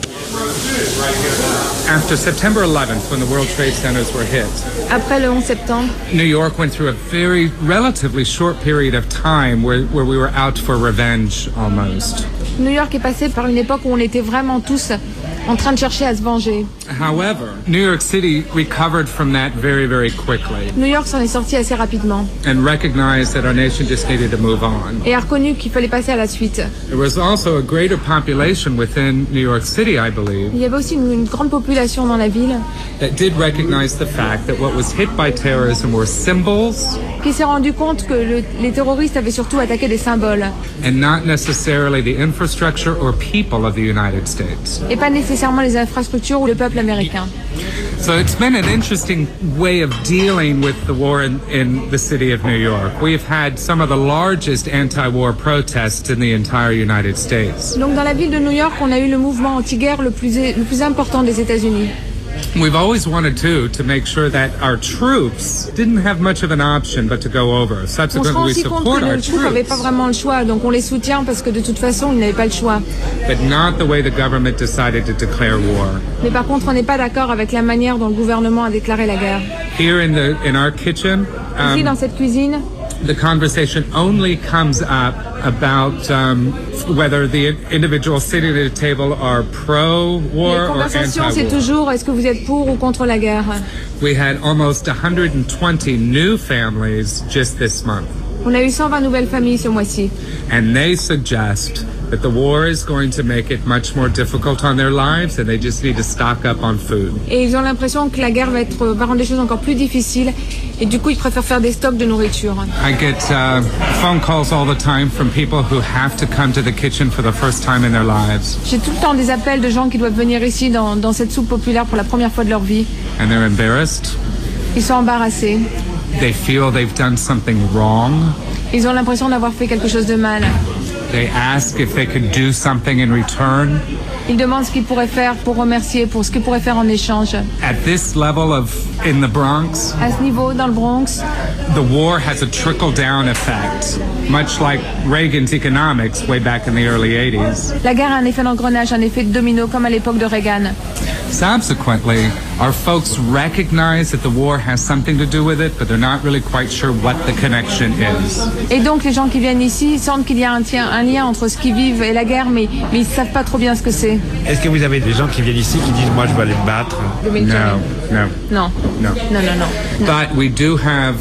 After September eleventh, when the World Trade Centers were hit, Après le onze septembre, New York went through a very relatively short period of time where, where we were out for revenge almost. New York est passé par une époque où on était vraiment tous en train de chercher à se venger. However, New York City recovered from that very, very quickly New York s'en est sorti assez rapidement and recognized that our nation just needed to move on. et a reconnu qu'il fallait passer à la suite. There was also a greater population within New York City, I believe, Il y avait aussi une, une grande population dans la ville that did recognize the fact that what was hit by terrorism were symbols qui s'est rendu compte que le, les terroristes avaient surtout attaqué des symboles and not necessarily the infrastructure or people of the United States. et pas nécessairement les infrastructures ou le peuple américain. So it's been an interesting way of dealing with the war in, in the city of New York. We've had some of the largest anti-war protests in the entire United States. Donc dans la ville de New York, on a eu le mouvement anti-guerre le plus, le plus important des États-Unis. We've always wanted to to make sure that our troops didn't have much of an option but to go over. On se rend Subsequently, we aussi compte support que our les troupes n'avaient pas troops, vraiment le choix, donc on les soutient parce que de toute façon, ils n'avaient pas le choix. but not the way the government decided to declare war. Mais par contre, on n'est pas d'accord avec la manière dont le gouvernement a déclaré la guerre. Here in the in our kitchen, Ici, dans um, cette cuisine, the conversation only comes up about um, whether the individuals sitting at a table are pro-war les or conversations, c'est anti-war. toujours est-ce que vous êtes pour ou contre la guerre. We had almost one hundred twenty new families just this month, On a eu cent vingt nouvelles familles ce mois-ci. and they suggest that the war is going to make it much more difficult on their lives, and they just need to stock up on food. Et ils ont l'impression que la guerre va, être, va rendre les choses encore plus difficiles. Et du coup, ils préfèrent faire des stocks de nourriture. I get uh, phone calls all the time from people who have to come to the kitchen for the first time in their lives, J'ai tout le temps des appels de gens qui doivent venir ici dans, dans cette soupe populaire pour la première fois de leur vie. and they're embarrassed. Ils sont embarrassés. They feel they've done something wrong. Ils ont l'impression d'avoir fait quelque chose de mal. They ask if they could do something in return. Ils demandent ce qu'ils pourraient faire pour remercier, pour ce qu'ils pourraient faire en échange. At this level of in the Bronx, À ce niveau, dans le Bronx, the war has a trickle-down effect, much like Reagan's economics way back in the early eighties. la guerre a un effet d'engrenage, un effet de domino, comme à l'époque de Reagan. Subsequently, our folks recognize that the war has something to do with it, but they're not really quite sure what the connection is. Et donc, les gens qui viennent ici sentent qu'il y a un, tien- un lien entre ce qu'ils vivent et la guerre, mais, mais ils ne savent pas trop bien ce que c'est. Est-ce que vous avez des gens qui viennent ici qui disent moi je vais aller me battre? Le No, militaire. no, Non. no. Non, non, non. But we do have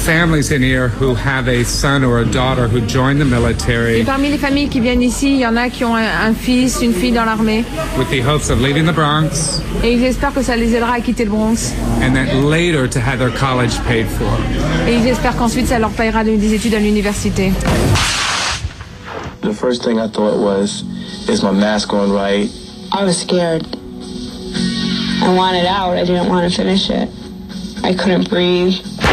families in here who have a son or a daughter who joined the military. Et parmi les familles qui viennent ici, il y en a qui ont un, un fils, une fille dans l'armée. With the hopes of leaving the Bronx. Et ils espèrent que ça les aidera à quitter le Bronx. And then later to have their college paid for. Et ils espèrent qu'ensuite ça leur paiera des études à l'université. The first thing I thought was, is my mask on right? I was scared. I wanted out. I didn't want to finish it. I couldn't breathe.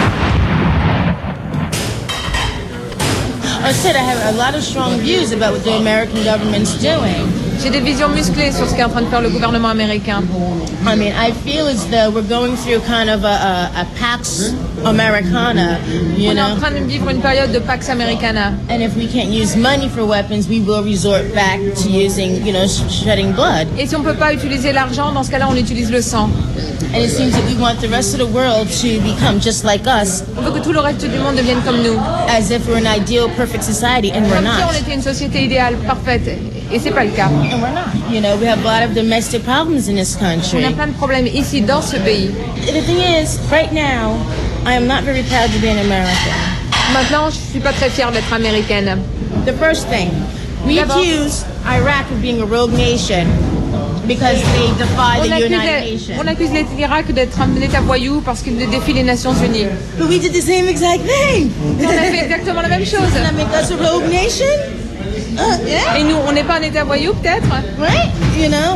I said I have a lot of strong views about what the American government's doing. J'ai des visions musclées sur ce qu'est en train de faire le gouvernement américain. I mean, I feel as though we're going through kind of a, a, a Pax Americana, you On know. est en train de vivre une période de Pax Americana. And if we can't use money for weapons, we will resort back to using, you know, sh shedding blood. Et si on peut pas utiliser l'argent, dans ce cas-là, on utilise le sang. And it seems that we want the rest of the world to become just like us. On veut que tout le reste du monde devienne comme nous. As if we're an ideal, perfect society, and we're Comme si not. on était une société idéale, parfaite, et c'est pas le cas. And we're not. You know, we have a lot of domestic problems in this country. On a plein de problèmes ici, dans ce pays. The thing is, right now, I am not very proud to be an American. Maintenant, je suis pas très fière d'être américaine. The first thing, we accuse Iraq of being a rogue nation because they defy On the accuse, United les- Nations. on accuse l'Irak d'être un État voyou parce qu'il défie les Nations Unies. But we did the same exact thing. On a fait exactement la même chose. Doesn't that make us a rogue nation? Uh, yeah. Et nous, on n'est pas un État voyou, peut-être? Right? You know?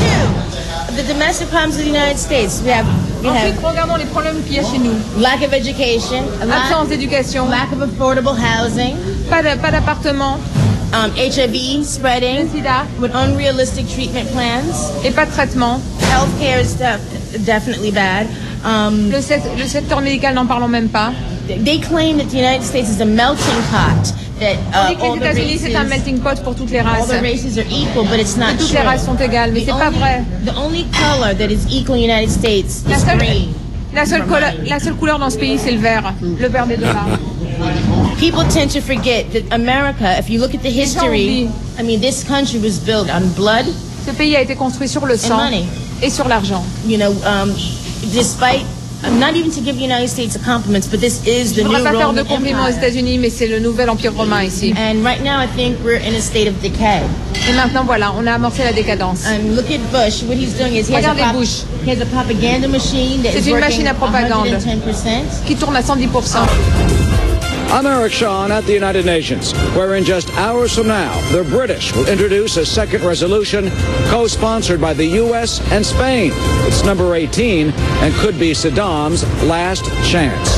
Two, the domestic problems of the United States. We have, we Ensuite, have regardons les problèmes qu'il y a chez nous. lack of education, a lack, Absence d'éducation, lack of affordable housing, pas de- pas d'appartement, um, H I V spreading sida, with unrealistic treatment plans. et pas de traitement. Healthcare is def definitely bad. Um, Le, sec- le secteur médical, n'en parlons même pas. they claim that the United States is a melting pot. That On uh, dit que all les the États-Unis, c'est un races, melting pot pour toutes les all races. the races are equal, but it's not Que toutes true. les races sont égales, mais The c'est pas only- vrai. The only color that is equal in the United States La is seule, green. la, seule couleur, la seule couleur dans ce pays, c'est le vert. Le vert des dollars. People tend to forget that America, if you look at the history, I mean, this country was built on blood Ce pays a été construit sur le and sang money. et sur l'argent. You know, um, despite, um, not even to give the United States a compliment, but this is Je the ne new voudrais pas faire de Roman compliments aux Empire. États-Unis, mais c'est le nouvel empire romain ici. And right now, I think we're in a state of decay. Et maintenant, voilà, on a amorcé la décadence. And look at Bush. What he's doing is he has, a, Regardez prop- Bush. he has a propaganda machine that C'est is une working machine à propagande. one hundred ten percent. Qui tourne à cent dix pour cent. I'm Eric Shawn at the United Nations, where in just hours from now, the British will introduce a second resolution co-sponsored by the U S and Spain. It's number eighteen and could be Saddam's last chance.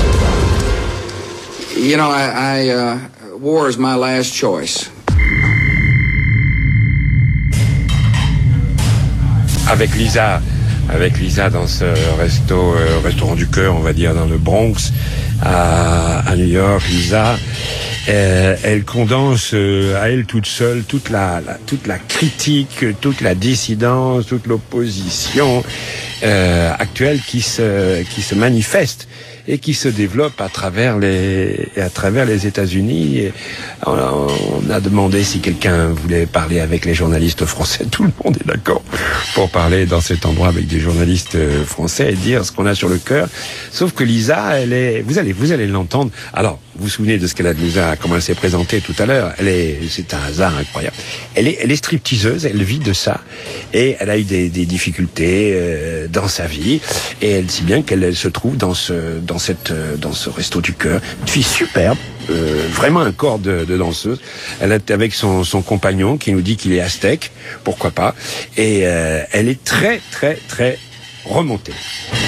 You know, I, I uh, war is my last choice. Avec Lisa, avec Lisa dans ce resto, euh, restaurant du cœur, on va dire, dans le Bronx, à, à New York, Lisa, euh, elle condense euh, à elle toute seule toute la, la, toute la critique, toute la dissidence, toute l'opposition euh, actuelle qui se, qui se manifeste et qui se développe à travers les, à travers les États-Unis. Et on, on a demandé si quelqu'un voulait parler avec les journalistes français. Tout le monde est d'accord pour parler dans cet endroit avec des journalistes français et dire ce qu'on a sur le cœur. Sauf que Lisa, elle est, vous allez, vous allez l'entendre. Alors, vous vous souvenez de ce qu'elle a nous a, comment elle s'est présentée tout à l'heure. Elle est, c'est un hasard incroyable. Elle est, elle est stripteaseuse, elle vit de ça. Et elle a eu des, des difficultés, euh, dans sa vie. Et elle, si bien qu'elle elle se trouve dans ce, dans cette, dans ce resto du cœur. Une fille superbe. Euh, vraiment un corps de, de danseuse. Elle est avec son, son compagnon qui nous dit qu'il est aztèque, pourquoi pas. Et euh, elle est très très très remontée.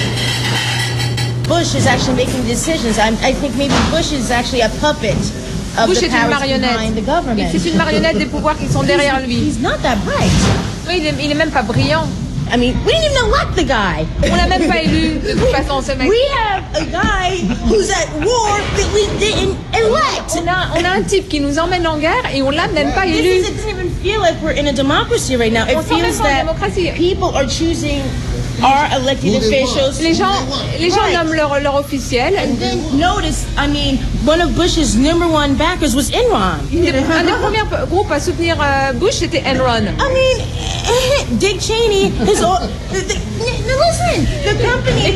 Bush is actually making decisions. I'm, I think maybe Bush is actually a puppet of Bush the est une powers marionnette. behind the government. C'est une marionnette des pouvoirs qui sont derrière lui. He's not that bright. Oui, il est, il est même pas brillant. I mean, we didn't even elect the guy. On l'a même pas élu, de toute façon, ce mec. We have a guy who's at war that we didn't elect. On a, on a un type qui nous emmène en guerre et on l'a même pas This élu. is, it doesn't even feel like we're in a democracy right now. It On sent même feels pas en that démocratie. people are choosing our elected officials. Les gens, les gens Right. nomment leur, leur officiel. And then notice, I mean, one of Bush's number one backers was Enron. Un des premiers p- groupes à soutenir euh, Bush, c'était Enron. I mean, Dick Cheney is all. The, the, now listen, the company. Écoute-moi, écoute-moi.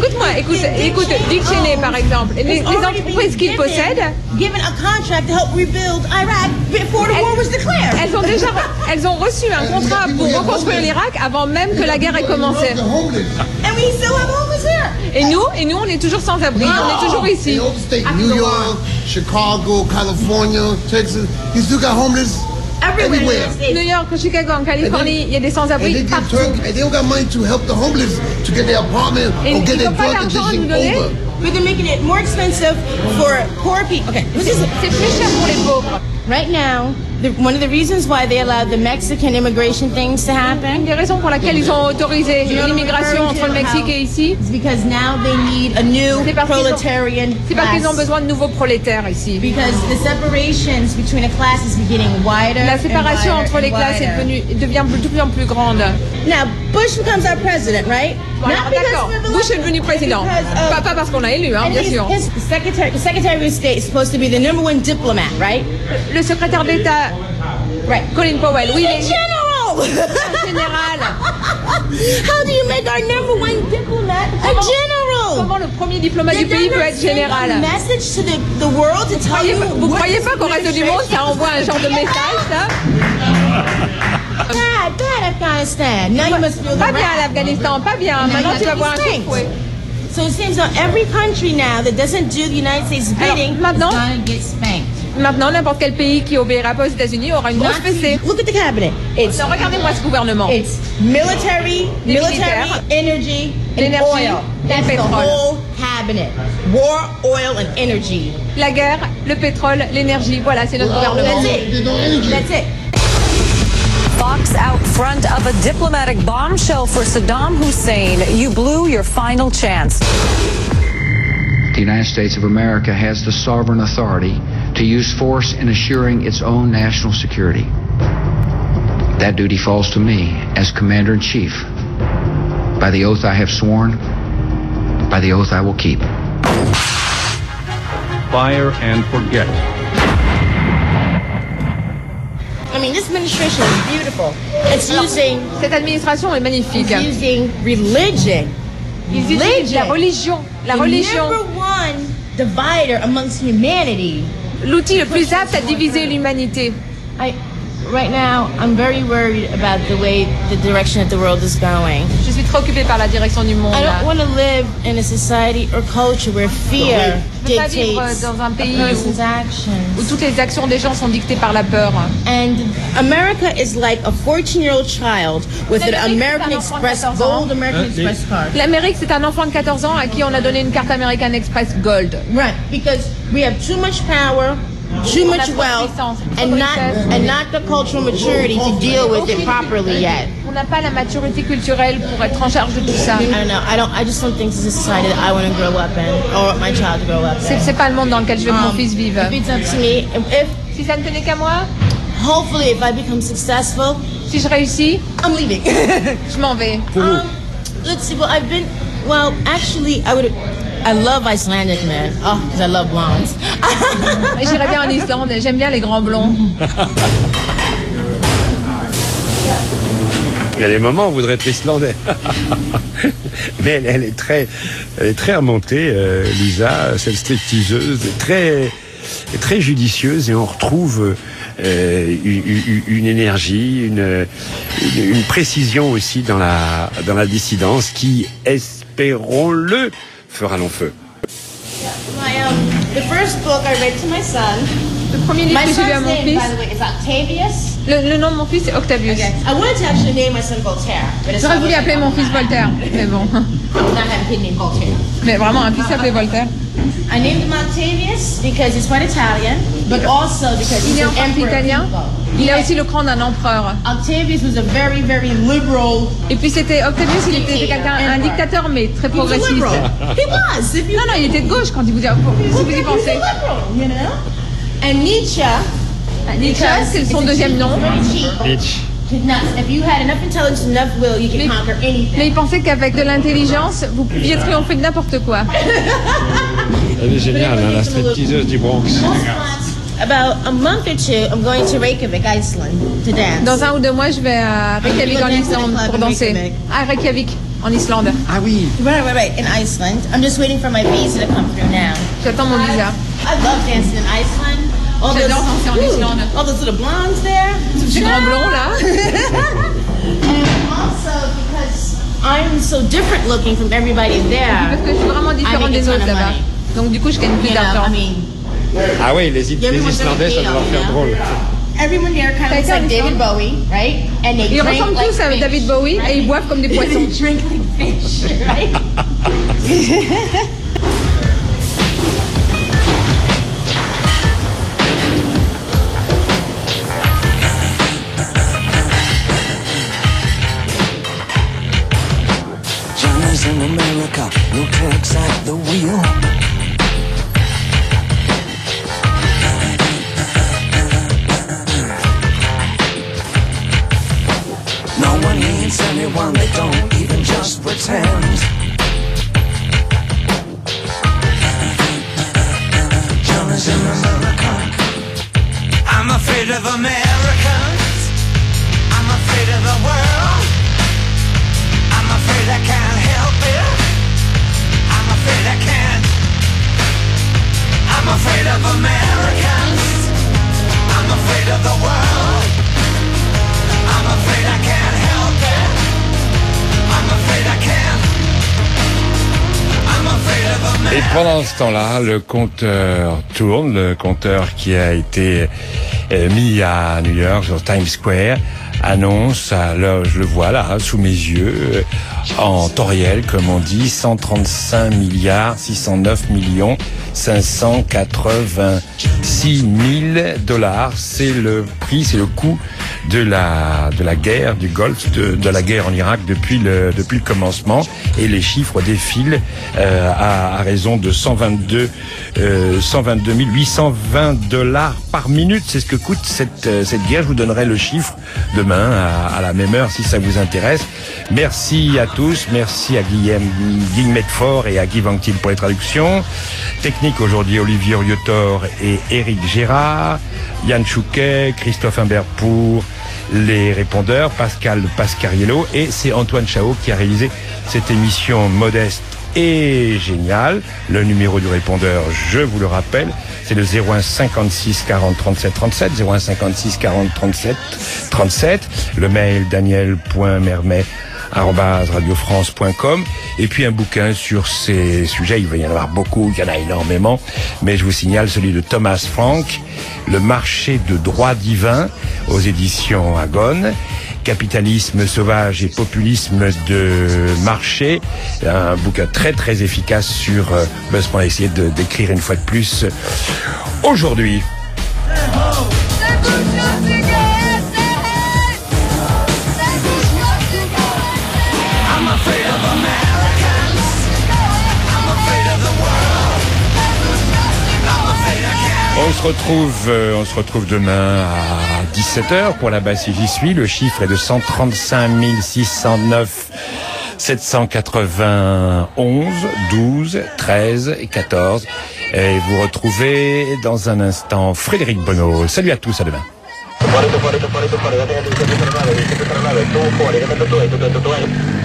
écoute, écoute, Dick Cheney par exemple, les, les entreprises qu'il possède, given a contract to help rebuild Iraq before the war was declared. Elles ont déjà, elles ont reçu un contrat pour reconstruire l'Irak avant même que la guerre ait commencé. And we still have homeless here. Et nous, et nous, on est toujours sans abri, on est toujours ici. New York, Chicago, California, Texas, you still got homeless everywhere. New York, Chicago, en Californie, il y a des sans-abri partout. And they don't got money to help the homeless to get their apartment or get their drug addiction over. But they're making it more expensive for poor people. Okay, c'est plus cher pour les pauvres. Right now, the, one of the reasons why they allowed the Mexican immigration things to happen. Une des raisons pour laquelle ils ont autorisé l'immigration entre le Mexique et ici. It's because now they need a new proletarian. C'est parce qu'ils ont besoin de nouveaux prolétaires ici. Because the separations between the classes is getting wider. La séparation entre les classes est devenue devient de plus en plus grande. Now Bush becomes our president, right? Voilà, d'accord. Bush est devenu président. Pas, pas parce qu'on l'a élu, hein, bien sûr. His, the secretary, the secretary of State is supposed to be the number one diplomat, right? Le secrétaire d'État, right, Colin Powell, oui, a general. Un général. How do you make our number one diplomat a general? Comment le premier diplomate du pays peut être général? Message to the, the world to tell you. Vous croyez pas qu'au reste du monde, ça envoie un genre de message, ça? Bad, bad Afghanistan. Now you must feel the Pas bien l'Afghanistan, pas bien. Maintenant tu vas voir un coup de fouet. So it seems that every country now that doesn't do the United States bidding is maintenant, gonna get spanked. Maintenant, n'importe quel pays qui obéira pas aux États-Unis aura une grosse fessée. Look at the cabinet. It's so, regardez-moi ce gouvernement. It's military, military, energy, and oil. That's the whole cabinet. War, oil, and energy. La guerre, le pétrole, l'énergie. Voilà, c'est notre gouvernement. That's it. That's it. Fox out front of a diplomatic bombshell for Saddam Hussein. You blew your final chance. The United States of America has the sovereign authority to use force in assuring its own national security. That duty falls to me as Commander-in-Chief. By the oath I have sworn, by the oath I will keep. Fire and forget. I mean, this administration is beautiful. It's using... Cette administration est magnifique. It's using religion. Ils utilisent la religion. La religion. The number one divider amongst humanity. L'outil le plus apte à diviser l'humanité. I, right now, I'm very worried about the way, the direction that the world is going. Je suis trop occupée par la direction du monde. I don't want to live in a society or culture where fear dictates dans un pays a person's actions. Où toutes les actions des gens sont dictées par la peur. And America is like a fourteen-year-old child with an American Express Gold American Express card. L'Amérique, c'est un enfant de quatorze ans à qui on a donné une carte American Express Gold. Right, because we have too much power, too much wealth, and not and not the cultural maturity to deal with it properly yet. On n'a pas la maturité culturelle pour être en charge de tout ça. I don't know. I don't. I just don't think this is a society that I want to grow up in, or my child to grow up in. C'est pas le monde dans lequel je veux que mon Um, fils vive. If it's up to me, if Si ça ne tenait qu'à moi, hopefully if I become successful, si je réussis, I'm leaving. je m'en vais. Um, let's see. Well, I've been. Well, actually, I would. I love Icelandic men. Oh, because I love blondes. J'irais bien en Islande. J'aime bien les grands blonds. Il y a des moments où on voudrait être islandais. Mais elle, elle est très, elle est très remontée, euh, Lisa, cette stripteaseuse, très, très judicieuse, et on retrouve euh, une, une énergie, une, une, une précision aussi dans la, dans la dissidence qui, espérons-le, fera long feu. My, um, the first book I read to my son. Le premier livre My que j'ai lu à son's mon name, fils, by the way, is Octavius. le, le nom de mon fils c'est Octavius. Okay. I wanted to actually name my son Voltaire, but it's J'aurais not voulu Voltaire. appeler mon fils Voltaire, mais bon. I'm not having a kid named Voltaire. Mais vraiment, un fils s'appelait Voltaire. I named him Octavius because he's quite Italian, but also because Il he's est en an partie emperor. italien. Il a aussi le cran d'un empereur. Octavius was a very, very liberal. Et puis c'était Octavius, il était quelqu'un, un dictateur mais très He was a progressiste. liberal. He was. If you Non, non, il était de gauche quand il vous dit, si vous y He's pensez. a liberal, you know. And Nietzsche. Nietzsche, c'est son deuxième nom. Nietzsche. If you had enough intelligence, enough will, you can conquer anything. Mais il pensait qu'avec de l'intelligence, vous pouviez triompher de n'importe quoi. Elle est géniale, hein, la stripteaseuse du Bronx. About a month or two, I'm going to Reykjavik, Iceland, to dance. Dans un ou deux mois, je vais à Reykjavik en Islande pour danser. À Reykjavik. en Islande. Ah oui. Right, right, right. In Iceland. I'm just waiting for my visa to come through now. J'attends mon visa. I love dancing in Iceland. All those, J'adore danser en ooh, Islande. all those little blondes there. Tous ces grands blonds là. And also because I'm so different looking from everybody there. Parce que je suis vraiment différente des autres là-bas. Donc du coup, je gagne plus d'argent. Ah oui, les, les Islandais, ça doit leur faire drôle. Everyone there kind of looks like David Bowie, right? And they Ils drink ressemblent like tous à fish, David Bowie right? et ils boivent comme des poissons. They drink like fish, right? China's in America, no tricks at the wheel. No one needs anyone, they don't even just pretend. China's in America. I'm afraid of Americans. I'm afraid of the world. I'm afraid I can't help it. I'm afraid I can't. I'm afraid of Americans. I'm afraid of the world. I'm afraid I can't help it. I'm afraid I can't. I'm afraid of Americans. Et pendant ce temps-là, le compteur tourne, le compteur qui a été euh, mis à New York sur Times Square annonce, alors je le vois là, sous mes yeux, en temps réel, comme on dit, cent trente-cinq milliards six cent neuf millions cinq cent quatre-vingt-six mille dollars. C'est le prix, c'est le coût de la de la guerre du Golfe, de, de la guerre en Irak depuis le depuis le commencement, et les chiffres défilent euh, à, à raison de cent vingt-deux mille huit cent vingt dollars par minute. C'est ce que coûte cette euh, cette guerre. Je vous donnerai le chiffre demain à, à la même heure si ça vous intéresse. Merci à tous, merci à Guillaume Guillaume Medfort et à Guy Vanctil pour les traductions. Technique aujourd'hui, Olivier Riotor et Éric Gérard, Yann Chouquet, Christophe Imbert pour les répondeurs, Pascal Pascariello, et c'est Antoine Chao qui a réalisé cette émission modeste et géniale. Le numéro du répondeur, je vous le rappelle, c'est le zéro un cinquante-six quarante trente-sept trente-sept, zéro un cinquante-six quarante trente-sept trente-sept, le mail daniel.mermet arobase radiofrance point com, et puis un bouquin sur ces sujets. Il va y en avoir beaucoup, il y en a énormément, mais je vous signale celui de Thomas Frank, Le marché de droit divin, aux éditions Agone. Capitalisme sauvage et populisme de marché, un bouquin très très efficace sur euh, ce qu'on a essayé de d'écrire une fois de plus aujourd'hui. On se retrouve, euh, on se retrouve demain à dix-sept heures pour la basse si j'y suis. Le chiffre est de cent trente-cinq mille six cent neuf sept cent quatre-vingt-onze, douze, treize et quatorze. Et vous retrouvez dans un instant Frédéric Bonneau. Salut à tous, à demain.